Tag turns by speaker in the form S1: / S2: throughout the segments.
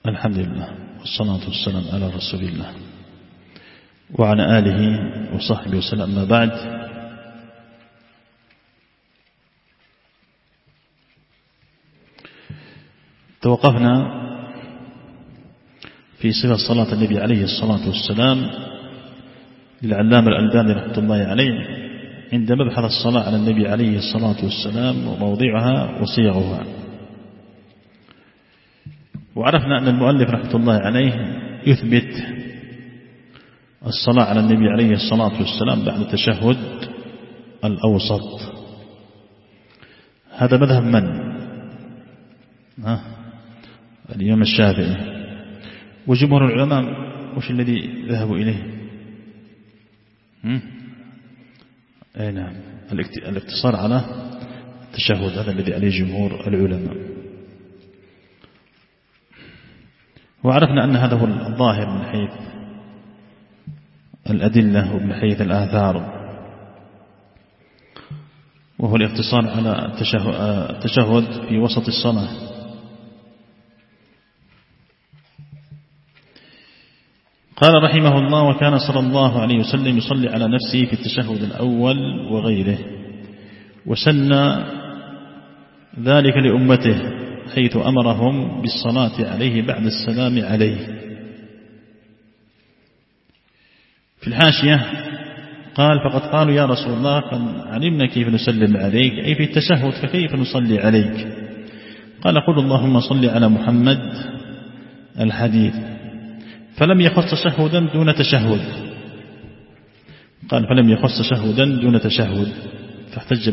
S1: الحمد لله والصلاة والسلام على رسول الله وعلى آله وصحبه وسلم. ما بعد، توقفنا في صفة صلاة النبي عليه الصلاة والسلام للعلامة الألباني رحمة الله عليه عند مبحث الصلاة على النبي عليه الصلاة والسلام وموضعها وصيغها. وعرفنا أن المؤلف رحمة الله عليه يثبت الصلاة على النبي عليه الصلاة والسلام بعد التشهد الأوسط. هذا مذهب من؟ الإمام الشافعي. وجمهور العلماء وش الذي ذهبوا إليه؟ أي نعم، الاقتصار على التشهد، هذا الذي عليه جمهور العلماء. وعرفنا أن هذا هو الظاهر من حيث الأدلة ومن حيث الآثار، وهو الاقتصار على التشهد في وسط الصلاة. قال رحمه الله: وكان صلى الله عليه وسلم يصلي على نفسه في التشهد الأول وغيره، وسن ذلك لأمته حيث أمرهم بالصلاة عليه بعد السلام عليه. في الحاشية قال: فقد قالوا يا رسول الله قد علمنا كيف نسلم عليك، أي في التشهد، فكيف نصلي عليك؟ قال: قل اللهم صل على محمد الحديث. فلم يخص تشهدا دون تشهد. قال: فلم يخص تشهدا دون تشهد، فاحتج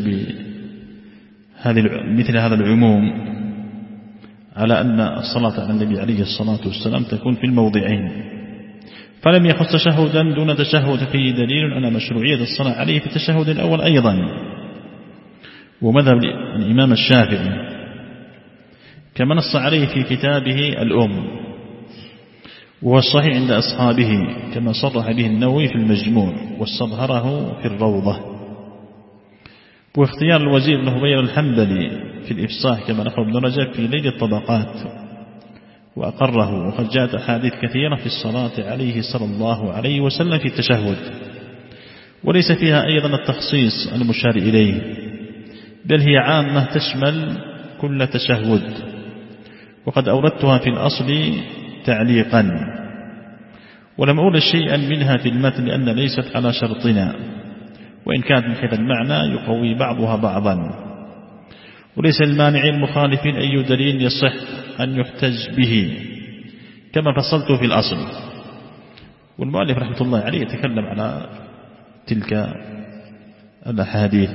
S1: مثل هذا العموم على أن الصلاة على النبي عليه الصلاة والسلام تكون في الموضعين. فلم يخص تشهدا دون تشهد فيه دليل على مشروعية الصلاة عليه في التشهد الأول أيضا. ومذهب الإمام الشافعي كما نص عليه في كتابه الأم، وهو الصحيح عند أصحابه كما صرح به النووي في المجموع واستظهره في الروضة. واختيار الوزير له غير الحنبلي في الإفصاح كما نقل ابن رجب في ليل الطبقات وأقره. وقد جاءت أحاديث كثيرة في الصلاة عليه صلى الله عليه وسلم في التشهد، وليس فيها أيضا التخصيص المشار إليه، بل هي عامة تشمل كل تشهد. وقد أوردتها في الأصل تعليقا، ولم أورد شيئا منها في المتن لأن ليست على شرطنا، وإن كانت من حيث المعنى يقوي بعضها بعضا. وليس المانع المخالفين أي دليل يصح أن يحتج به كما فصلت في الأصل. والمؤلف رحمة الله عليه يتكلم على تلك الأحاديث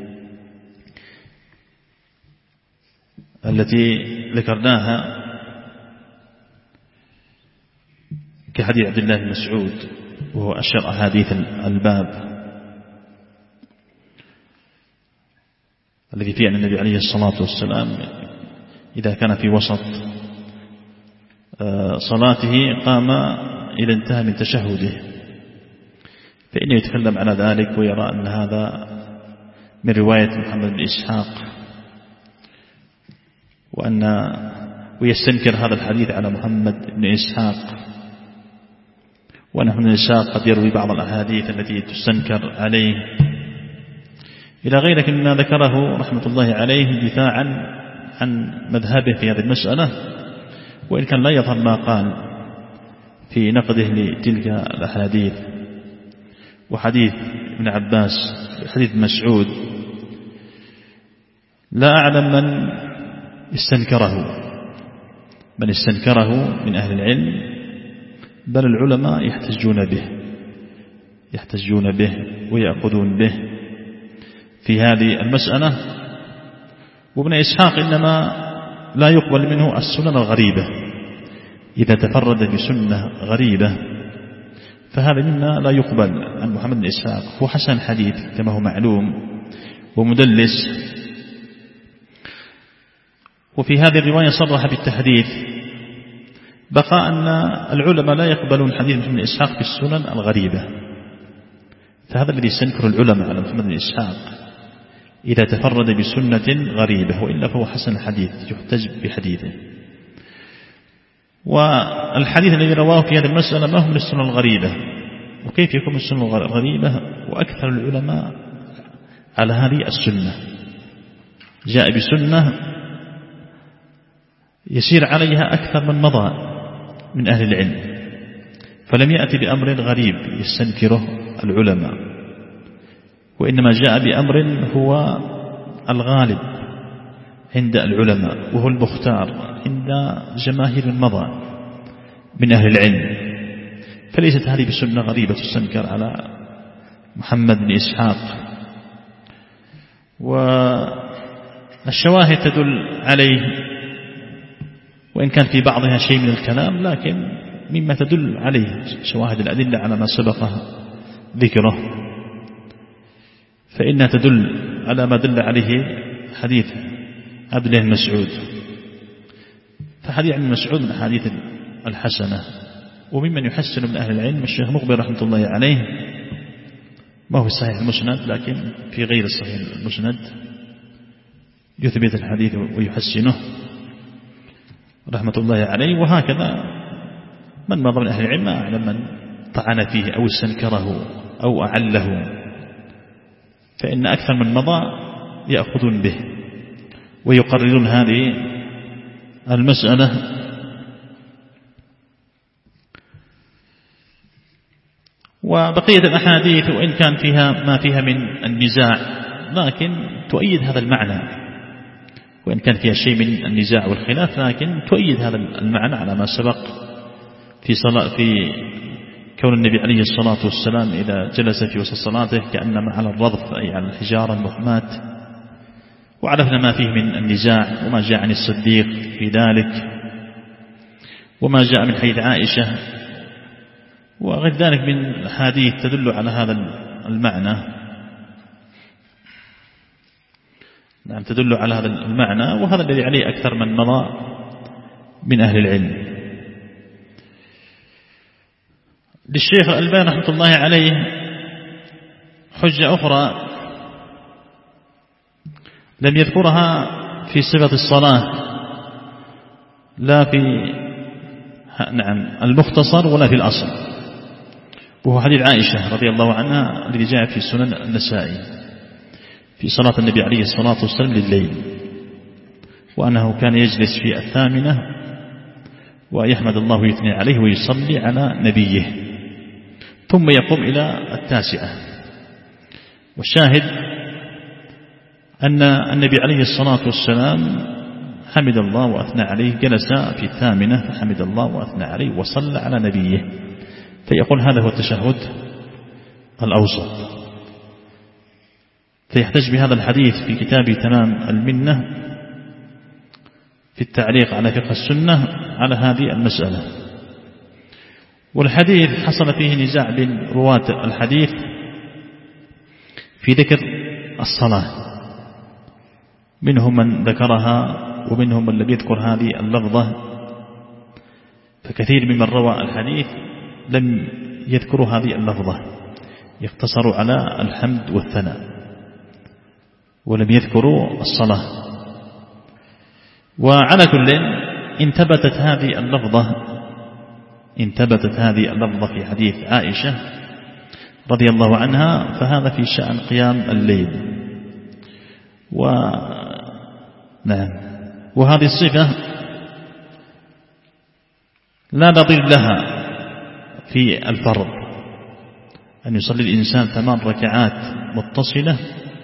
S1: التي ذكرناها كحديث عبد الله بن مسعود، وهو أشهر أحاديث الباب الذي فيه أن النبي عليه الصلاة والسلام إذا كان في وسط صلاته قام إذا انتهى من تشهده، فإنه يتكلم على ذلك ويرى أن هذا من رواية محمد بن إسحاق، ويستنكر هذا الحديث على محمد بن إسحاق، وأن محمد بن إسحاق قد يروي بعض الأحاديث التي تستنكر عليه إلى غيرك مما ذكره رحمة الله عليه دفاعا عن مذهبه في هذه المسألة، وإن كان لا يظهر ما قال في نقده لتلك الأحاديث. وحديث ابن عباس حديث مسعود لا أعلم من استنكره من أهل العلم، بل العلماء يحتجون به ويأخذون به في هذه المسألة. وابن إسحاق إنما لا يقبل منه السنن الغريبة، إذا تفرد بسنة غريبة فهذا مما لا يقبل عن محمد بن إسحاق. هو حسن الحديث كما هو معلوم ومدلس. وفي هذه الرواية صرح بالتحديث، بقى أن العلماء لا يقبلون حديث محمد بن إسحاق في السنن الغريبة، فهذا الذي يستنكر العلماء على محمد بن إسحاق إذا تفرد بسنة غريبة، وإلا فهو حسن الحديث يحتج بحديثه. والحديث الذي رواه في هذه المسألة ما هو من السنة الغريبة. وكيف يكون من السنة الغريبة وأكثر العلماء على هذه السنة؟ جاء بسنة يسير عليها أكثر من مضى من أهل العلم، فلم يأتي بأمر غريب يستنكره العلماء، وإنما جاء بأمر هو الغالب عند العلماء وهو المختار عند جماهير مضى من أهل العلم. فليست هذه بسنة غريبة تستنكر على محمد بن إسحاق. والشواهد تدل عليه، وإن كان في بعضها شيء من الكلام، لكن مما تدل عليه شواهد الأدلة على ما سبق ذكره، فإنها تدل على ما دل عليه حديث عبد الله بن مسعود. فحديث ابن مسعود من الحديث الحسنة، وممن يحسن من أهل العلم الشيخ مقبل رحمة الله عليه، ما هو صحيح المسند لكن في غير الصحيح المسند يثبت الحديث ويحسنه رحمة الله عليه. وهكذا من مضى من أهل العلم أعلم من طعن فيه أو استنكره أو أعله، فإن أكثر من مضى يأخذون به ويقررون هذه المسألة. وبقية الأحاديث وإن كان فيها ما فيها من النزاع لكن تؤيد هذا المعنى، وإن كان فيها شيء من النزاع والخلاف لكن تؤيد هذا المعنى على ما سبق في كون النبي عليه الصلاة والسلام إذا جلس في وسط صلاته كأنما على الرضف أي على الحجارة المهمات. وعرفنا ما فيه من النزاع وما جاء عن الصديق في ذلك وما جاء من حديث عائشة وغير ذلك من الحديث تدل على هذا المعنى. نعم تدل على هذا المعنى، وهذا الذي عليه أكثر من مضى من أهل العلم. للشيخ الألباني رحمة الله عليه حجة أخرى لم يذكرها في صفة الصلاة لا في المختصر ولا في الأصل، وهو حديث عائشة رضي الله عنها الذي جاء في سنن النسائي في صلاة النبي عليه الصلاة والسلام لليل، وأنه كان يجلس في 8 ويحمد الله ويثني عليه ويصلي على نبيه ثم يقوم إلى 9. والشاهد أن النبي عليه الصلاة والسلام حمد الله وأثنى عليه، جلس في 8 فحمد الله وأثنى عليه وصلى على نبيه، فيقول هذا هو التشهد الأوسط. فيحتج بهذا الحديث في كتاب تمام المنة في التعليق على فقه السنة على هذه المسألة. والحديث حصل فيه نزاع بين رواة الحديث في ذكر الصلاة، منهم من ذكرها ومنهم من لم يذكر هذه اللفظة، فكثير ممن روى الحديث لم يذكروا هذه اللفظة، يقتصروا على الحمد والثناء ولم يذكروا الصلاة. وعلى كل إن ثبتت هذه اللفظة في حديث عائشة رضي الله عنها فهذا في شأن قيام الليل. وهذه الصفة لا نظير لها في الفرض، أن يصلي الإنسان 8 ركعات متصلة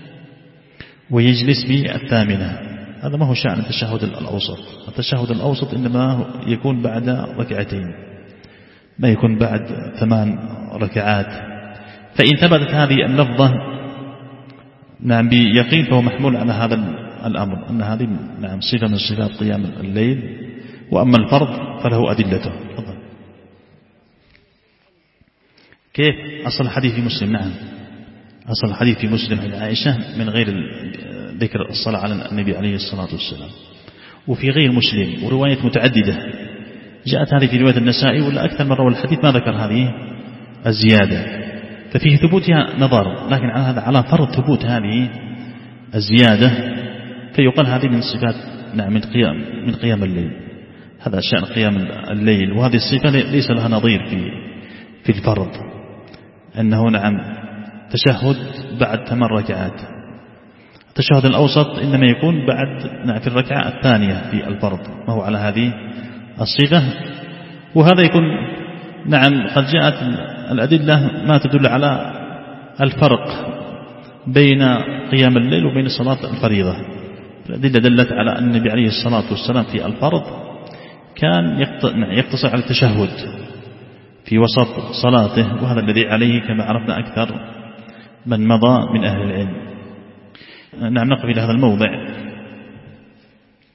S1: ويجلس في 8، هذا ما هو شأن التشهد الأوسط. التشهد الأوسط إنما يكون بعد 2 ركعتين، ما يكون بعد 8 ركعات. فإن ثبتت هذه اللفظة بيقين فهو محمول على هذا الأمر، أن هذه صفة من صفات قيام الليل، وأما الفرض فله أدلته. كيف أصل الحديث في مسلم؟ أصل الحديث في مسلم عن عائشة من غير ذكر الصلاة على النبي عليه الصلاة والسلام، وفي غير مسلم ورواية متعددة جاءت هذه في رواية النسائي ولا أكثر من روى الحديث ما ذكر هذه الزيادة، ففيه ثبوتها نظر، لكن على فرض ثبوت هذه الزيادة فيقال هذه من صفات من قيام الليل. هذا شأن قيام الليل. وهذه الصفة ليس لها نظير في الفرض، أنه نعم تشهد بعد 8 ركعات. التشهد الأوسط إنما يكون بعد في الركعة الثانية في الفرض، ما هو على هذه الصيغة. وهذا يكون نعم قد جاءت الأدلة ما تدل على الفرق بين قيام الليل وبين صلاة الفريضة. الأدلة دلت على أن النبي عليه الصلاة والسلام في الفرض كان يقتصر على التشهد في وسط صلاته، وهذا الذي عليه كما عرفنا أكثر من مضى من أهل العلم. نعم نقف إلى هذا الموضع.